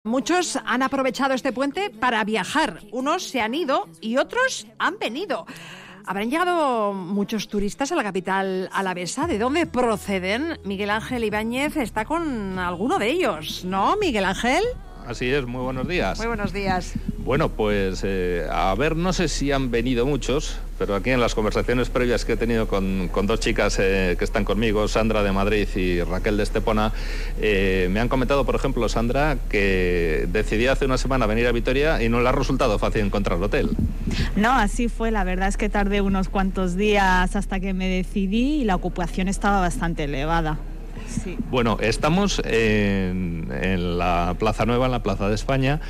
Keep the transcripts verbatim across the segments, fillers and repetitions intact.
Muchos han aprovechado este puente para viajar. Unos se han ido y otros han venido. Habrán llegado muchos turistas a la capital alavesa. ¿De dónde proceden? Miguel Ángel Ibáñez está con alguno de ellos, ¿no, Miguel Ángel? Así es, muy buenos días. Muy buenos días. Bueno, pues eh, a ver, no sé si han venido muchos, pero aquí en las conversaciones previas que he tenido con, con dos chicas eh, que están conmigo, Sandra de Madrid y Raquel de Estepona, eh, me han comentado, por ejemplo, Sandra, que decidió hace una semana venir a Vitoria y no le ha resultado fácil encontrar hotel. No, así fue. La verdad es que tardé unos cuantos días hasta que me decidí y la ocupación estaba bastante elevada. Sí. Bueno, estamos en, en la Plaza Nueva, en la Plaza de España,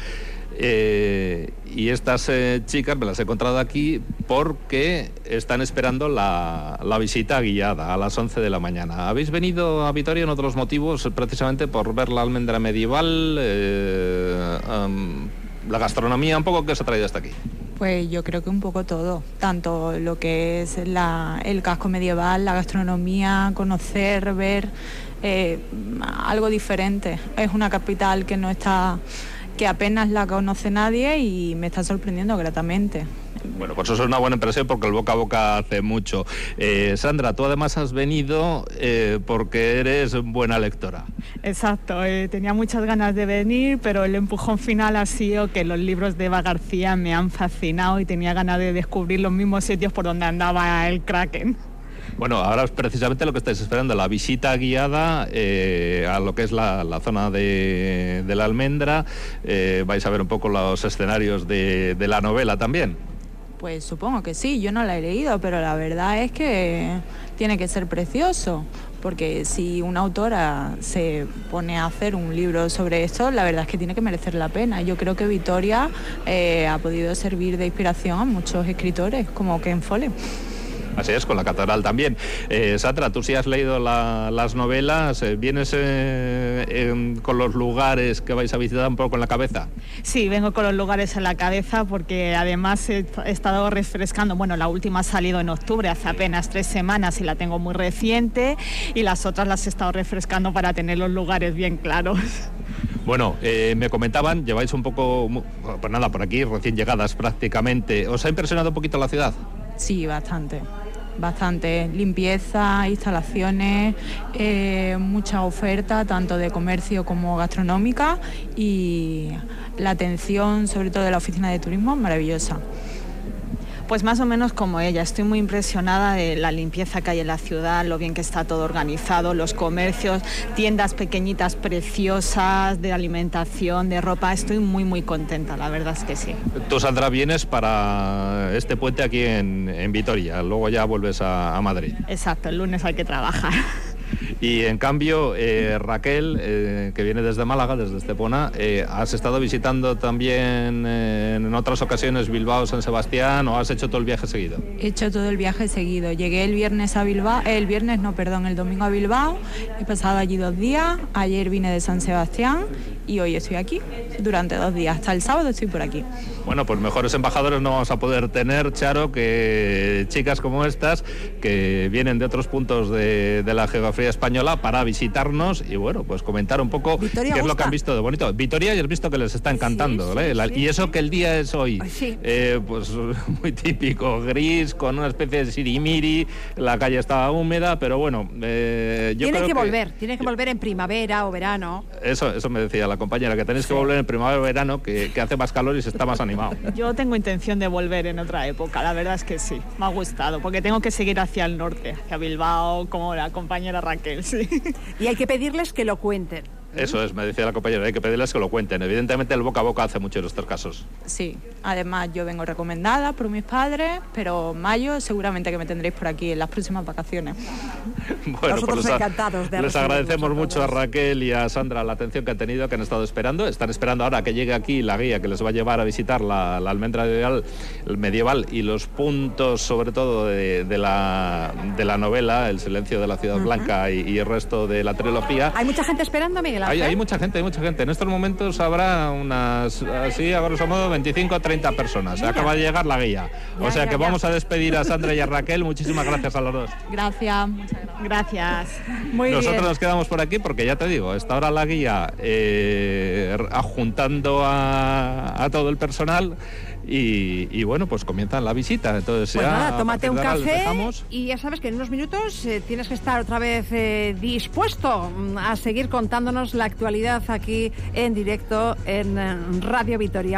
eh, y estas eh, chicas me las he encontrado aquí porque están esperando la, la visita guiada a las once de la mañana. ¿Habéis venido a Vitoria en otros motivos precisamente por ver la almendra medieval, eh, um, la gastronomía, un poco? ¿Qué os ha traído hasta aquí? Pues yo creo que un poco todo, tanto lo que es la, el casco medieval, la gastronomía, conocer, ver eh, algo diferente. Es una capital que no está, que apenas la conoce nadie y me está sorprendiendo gratamente. Bueno, pues eso es una buena impresión porque el boca a boca hace mucho. Eh, Sandra, tú además has venido eh, porque eres buena lectora. Exacto, eh, tenía muchas ganas de venir, pero el empujón final ha sido que los libros de Eva García me han fascinado y tenía ganas de descubrir los mismos sitios por donde andaba el Kraken. Bueno, ahora es precisamente lo que estáis esperando, la visita guiada eh, a lo que es la, la zona de, de la almendra. Eh, vais a ver un poco los escenarios de, de la novela también. Pues supongo que sí, yo no la he leído, pero la verdad es que tiene que ser precioso, porque si una autora se pone a hacer un libro sobre esto, la verdad es que tiene que merecer la pena. Yo creo que Vitoria eh, ha podido servir de inspiración a muchos escritores, como Ken Follett. Así es, con la catedral también. Eh, Sandra, tú sí has leído la, las novelas, eh, ¿vienes eh, eh, con los lugares que vais a visitar un poco en la cabeza? Sí, vengo con los lugares en la cabeza porque además he, he estado refrescando, bueno, la última ha salido en octubre, hace apenas tres semanas y la tengo muy reciente, y las otras las he estado refrescando para tener los lugares bien claros. Bueno, eh, me comentaban, lleváis un poco, pues nada, por aquí, recién llegadas prácticamente. ¿Os ha impresionado un poquito la ciudad? Sí, bastante. Bastante limpieza, instalaciones, eh, mucha oferta tanto de comercio como gastronómica, y la atención sobre todo de la oficina de turismo maravillosa. Pues más o menos como ella, estoy muy impresionada de la limpieza que hay en la ciudad, lo bien que está todo organizado, los comercios, tiendas pequeñitas preciosas de alimentación, de ropa. Estoy muy muy contenta, la verdad es que sí. Tú, Sandra, vienes para este puente aquí en, en Vitoria, luego ya vuelves a, a Madrid. Exacto, el lunes hay que trabajar. Y en cambio, eh, Raquel, eh, que viene desde Málaga, desde Estepona, eh, ¿has estado visitando también eh, en otras ocasiones Bilbao, San Sebastián, o has hecho todo el viaje seguido? He hecho todo el viaje seguido. Llegué el viernes a Bilbao, el viernes no, perdón, el domingo a Bilbao. He pasado allí dos días. Ayer vine de San Sebastián y hoy estoy aquí durante dos días. Hasta el sábado estoy por aquí. Bueno, pues mejores embajadores no vamos a poder tener, Charo, que chicas como estas, que vienen de otros puntos de, de la geografía española para visitarnos y, bueno, pues comentar un poco Vitoria qué gusta. es lo que han visto de bonito. Vitoria, ya has visto que les está encantando, Sí, ¿eh? sí, La, sí, y eso sí. que el día es hoy, Sí. eh, pues muy típico, gris, con una especie de sirimiri, la calle estaba húmeda, pero bueno, eh, yo Tiene creo que que volver, tiene que volver en primavera o verano. Eso, eso me decía la compañera, que tenéis que volver en primavera o verano, que, que hace más calor y se está más animado. Yo tengo intención de volver en otra época, la verdad es que sí, me ha gustado, porque tengo que seguir hacia el norte, hacia Bilbao, como la compañera Raquel, sí. Y hay que pedirles que lo cuenten. Eso es, me decía la compañera, hay que pedirles que lo cuenten. Evidentemente el boca a boca hace mucho en estos casos. Sí, además yo vengo recomendada por mis padres, pero mayo seguramente que me tendréis por aquí en las próximas vacaciones. Bueno, Nosotros pues les, encantados de les agradecemos mucho a Raquel y a Sandra la atención que han tenido, que han estado esperando. Están esperando ahora que llegue aquí la guía que les va a llevar a visitar la, la almendra medieval, el medieval y los puntos, sobre todo, de, de, la, de la novela, El silencio de la ciudad uh-huh. blanca y, y el resto de la trilogía. ¿Hay mucha gente esperando, Miguel? Miguel Hay, Ángel? hay mucha gente, hay mucha gente. En estos momentos habrá unas, así, a grosso modo, veinticinco o treinta personas. Mira. Acaba de llegar la guía. Ya, o sea ya, que ya. vamos a despedir a Sandra y a Raquel. Muchísimas gracias a los dos. Gracias, muchas gracias. Gracias. Muy Nosotros bien. nos quedamos por aquí porque ya te digo, está ahora la guía eh, adjuntando a, a todo el personal y, y bueno, pues comienza la visita. Entonces Pues ya, nada, a tómate partir un de ahora les café dejamos. y ya sabes que en unos minutos eh, tienes que estar otra vez eh, dispuesto mm, a seguir contándonos la actualidad aquí en directo en eh, Radio Vitoria.